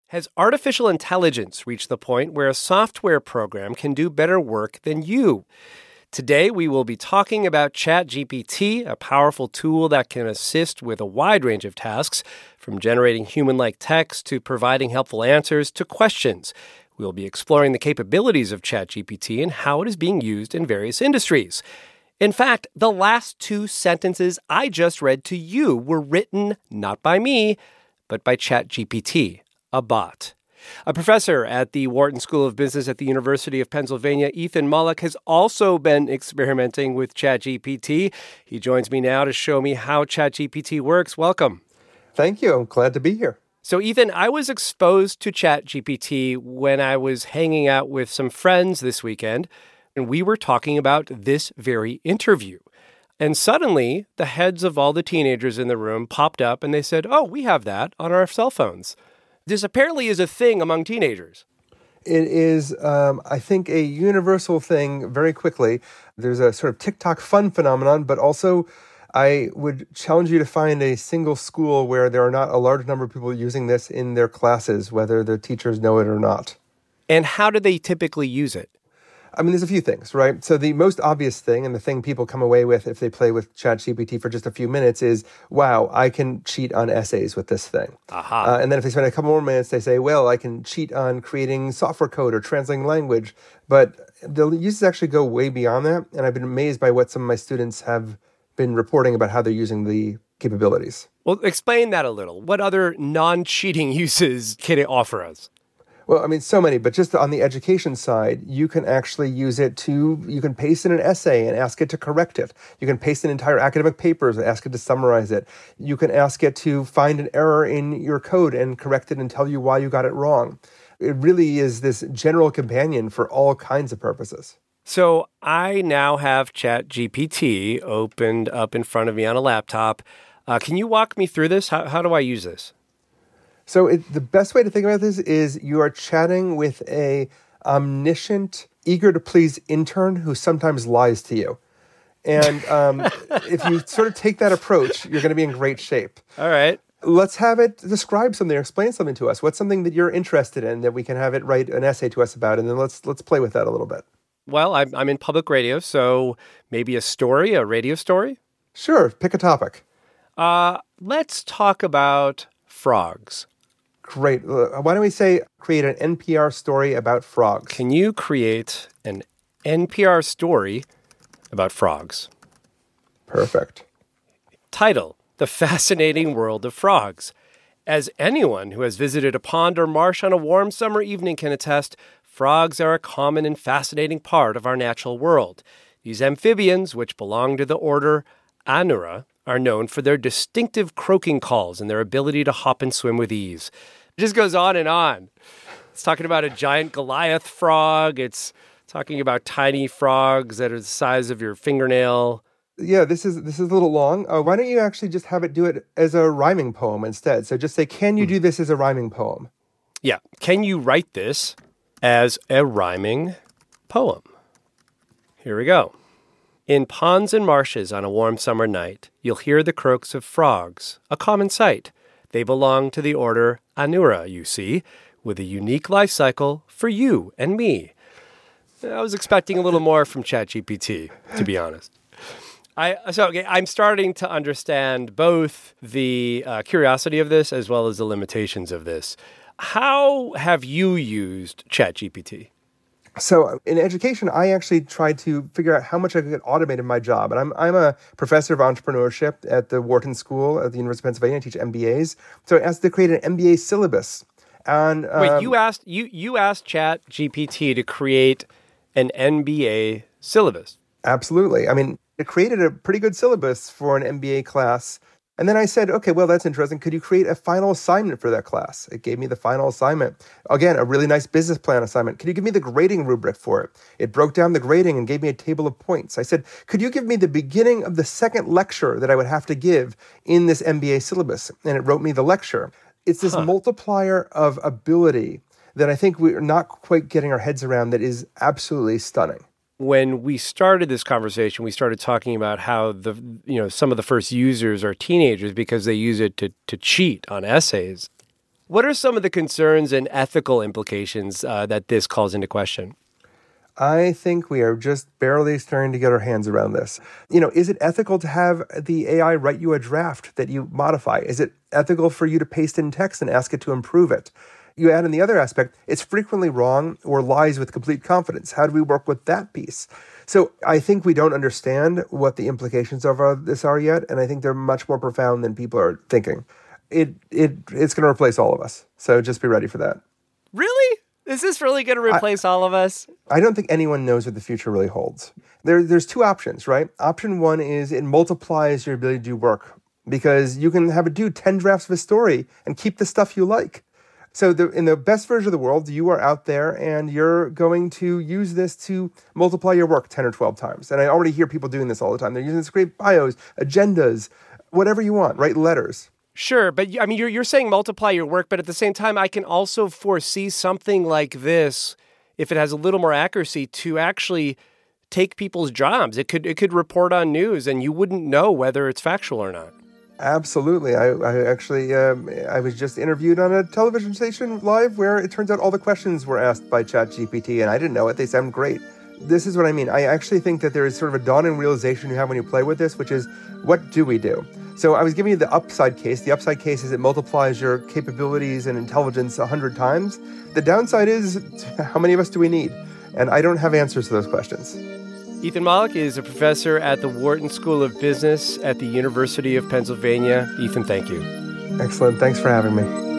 Has artificial intelligence reached the point where a software program can do better work than you? Today, we will be talking about ChatGPT, a powerful tool that can assist with a wide range of tasks, from generating human-like text to providing helpful answers to questions. We'll be exploring the capabilities of ChatGPT and how it is being used in various industries. In fact, the last two sentences I just read to you were written not by me, but by ChatGPT, a bot. A professor at the Wharton School of Business at the University of Pennsylvania, Ethan Mollick, has also been experimenting with ChatGPT. He joins me now to show me how ChatGPT works. Welcome. Thank you. I'm glad to be here. So, Ethan, I was exposed to ChatGPT when I was hanging out with some friends this weekend, and we were talking about this very interview. And suddenly, the heads of all the teenagers in the room popped up and they said, "Oh, we have that on our cell phones." This apparently is a thing among teenagers. It is, I think, a universal thing very quickly. There's a sort of TikTok fun phenomenon, but also I would challenge you to find a single school where there are not a large number of people using this in their classes, whether the teachers know it or not. And how do they typically use it? I mean, there's a few things, right? So the most obvious thing, and the thing people come away with if they play with ChatGPT for just a few minutes is, wow, I can cheat on essays with this thing. Aha. And then if they spend a couple more minutes, they say, well, I can cheat on creating software code or translating language. But the uses actually go way beyond that. And I've been amazed by what some of my students have been reporting about how they're using the capabilities. Well, explain that a little. What other non-cheating uses can it offer us? Well, I mean, so many, but just on the education side, you can actually use it you can paste in an essay and ask it to correct it. You can paste in entire academic papers and ask it to summarize it. You can ask it to find an error in your code and correct it and tell you why you got it wrong. It really is this general companion for all kinds of purposes. So I now have ChatGPT opened up in front of me on a laptop. Can you walk me through this? How do I use this? So the best way to think about this is you are chatting with a omniscient, eager-to-please intern who sometimes lies to you. And if you sort of take that approach, you're going to be in great shape. All right. Let's have it describe something or explain something to us. What's something that you're interested in that we can have it write an essay to us about? And then let's play with that a little bit. Well, I'm in public radio, so maybe a radio story? Sure. Pick a topic. Let's talk about frogs. Great. Why don't we create an NPR story about frogs? Can you create an NPR story about frogs? Perfect. Title: The Fascinating World of Frogs. As anyone who has visited a pond or marsh on a warm summer evening can attest, frogs are a common and fascinating part of our natural world. These amphibians, which belong to the order Anura, are known for their distinctive croaking calls and their ability to hop and swim with ease. It just goes on and on. It's talking about a giant Goliath frog. It's talking about tiny frogs that are the size of your fingernail. Yeah, this is a little long. Why don't you actually just have it do it as a rhyming poem instead? So just say, can you do this as a rhyming poem? Yeah. Can you write this as a rhyming poem? Here we go. In ponds and marshes on a warm summer night, you'll hear the croaks of frogs, a common sight. They belong to the order Anura, you see, with a unique life cycle for you and me. I was expecting a little more from ChatGPT, to be honest. I'm starting to understand both the curiosity of this as well as the limitations of this. How have you used ChatGPT? So in education, I actually tried to figure out how much I could automate in my job. And I'm a professor of entrepreneurship at the Wharton School at the University of Pennsylvania. I teach MBAs. So I asked to create an MBA syllabus. And wait, you asked ChatGPT to create an MBA syllabus? Absolutely. I mean, it created a pretty good syllabus for an MBA class. And then I said, okay, well, that's interesting. Could you create a final assignment for that class? It gave me the final assignment. Again, a really nice business plan assignment. Could you give me the grading rubric for it? It broke down the grading and gave me a table of points. I said, could you give me the beginning of the second lecture that I would have to give in this MBA syllabus? And it wrote me the lecture. It's this multiplier of ability that I think we're not quite getting our heads around that is absolutely stunning. When we started this conversation, we started talking about how some of the first users are teenagers because they use it to cheat on essays. What are some of the concerns and ethical implications that this calls into question? I think we are just barely starting to get our hands around this. Is it ethical to have the AI write you a draft that you modify? Is it ethical for you to paste in text and ask it to improve it? You add in the other aspect, it's frequently wrong or lies with complete confidence. How do we work with that piece? So I think we don't understand what the implications of this are yet, and I think they're much more profound than people are thinking. It's going to replace all of us, so just be ready for that. Really? Is this really going to replace all of us? I don't think anyone knows what the future really holds. There's two options, right? Option one is it multiplies your ability to do work because you can have it do 10 drafts of a story and keep the stuff you like. So in the best version of the world, you are out there and you're going to use this to multiply your work 10 or 12 times. And I already hear people doing this all the time. They're using this to create bios, agendas, whatever you want, write letters. Sure, but I mean, you're saying multiply your work, but at the same time, I can also foresee something like this, if it has a little more accuracy, to actually take people's jobs. It could report on news, and you wouldn't know whether it's factual or not. Absolutely. I actually I was just interviewed on a television station live where it turns out all the questions were asked by ChatGPT, and I didn't know it. They sound great. This is what I mean. I actually think that there is sort of a dawning realization you have when you play with this, which is, what do we do? So I was giving you the upside case. The upside case is it multiplies your capabilities and intelligence 100 times. The downside is, how many of us do we need? And I don't have answers to those questions. Ethan Mollick is a professor at the Wharton School of Business at the University of Pennsylvania. Ethan, thank you. Excellent. Thanks for having me.